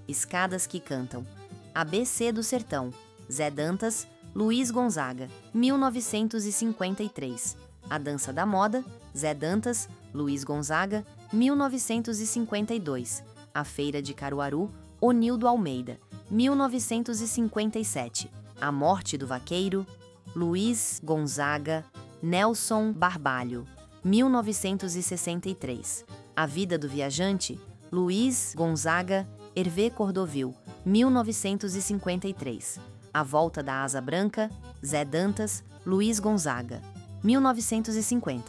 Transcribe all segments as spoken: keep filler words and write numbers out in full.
Escadas que Cantam, A B C do Sertão, Zé Dantas, Luiz Gonzaga, mil novecentos e cinquenta e três. A Dança da Moda, Zé Dantas, Luiz Gonzaga, mil novecentos e cinquenta e dois. A Feira de Caruaru, Onildo Almeida, mil novecentos e cinquenta e sete. A Morte do Vaqueiro, Luiz Gonzaga, Nelson Barbalho, mil novecentos e sessenta e três. A Vida do Viajante, Luiz Gonzaga, Hervé Cordovil, mil novecentos e cinquenta e três. A Volta da Asa Branca, Zé Dantas, Luiz Gonzaga, mil novecentos e cinquenta.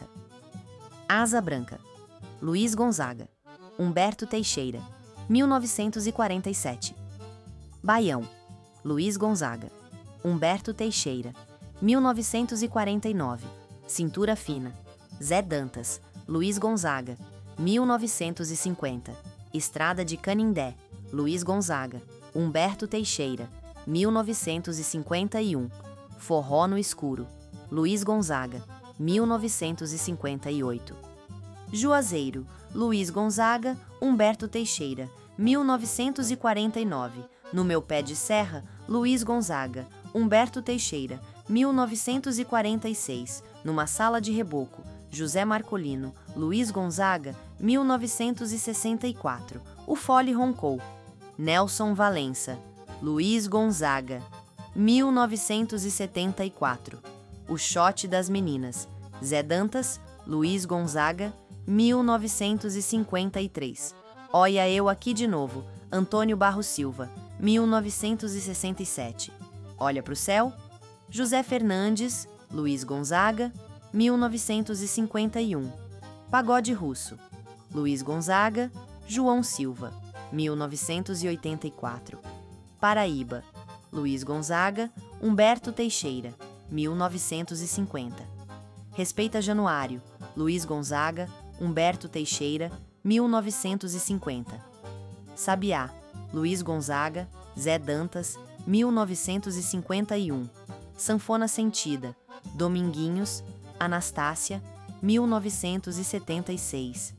Asa Branca, Luiz Gonzaga, Humberto Teixeira, mil novecentos e quarenta e sete. Baião, Luiz Gonzaga, Humberto Teixeira, mil novecentos e quarenta e nove. Cintura Fina, Zé Dantas, Luiz Gonzaga, mil novecentos e cinquenta. Estrada de Canindé, Luiz Gonzaga, Humberto Teixeira, mil novecentos e cinquenta e um. Forró no Escuro, Luiz Gonzaga, mil novecentos e cinquenta e oito. Juazeiro, Luiz Gonzaga, Humberto Teixeira, mil novecentos e quarenta e nove. No Meu Pé de Serra, Luiz Gonzaga, Humberto Teixeira, mil novecentos e quarenta e seis. Numa Sala de Reboco, José Marcolino, Luiz Gonzaga, mil novecentos e sessenta e quatro. O Fole Roncou, Nelson Valença, Luiz Gonzaga, mil novecentos e setenta e quatro. O Shot das Meninas, Zé Dantas, Luiz Gonzaga, mil novecentos e cinquenta e três. Olha Eu Aqui de Novo, Antônio Barros Silva, mil novecentos e sessenta e sete. Olha pro Céu, José Fernandes, Luiz Gonzaga, mil novecentos e cinquenta e um. Pagode Russo, Luiz Gonzaga, João Silva, mil novecentos e oitenta e quatro. Paraíba, Luiz Gonzaga, Humberto Teixeira, mil novecentos e cinquenta. Respeita Januário, Luiz Gonzaga, Humberto Teixeira, mil novecentos e cinquenta. Sabiá, Luiz Gonzaga, Zé Dantas, mil novecentos e cinquenta e um. Sanfona Sentida, Dominguinhos, Anastácia, mil novecentos e setenta e seis.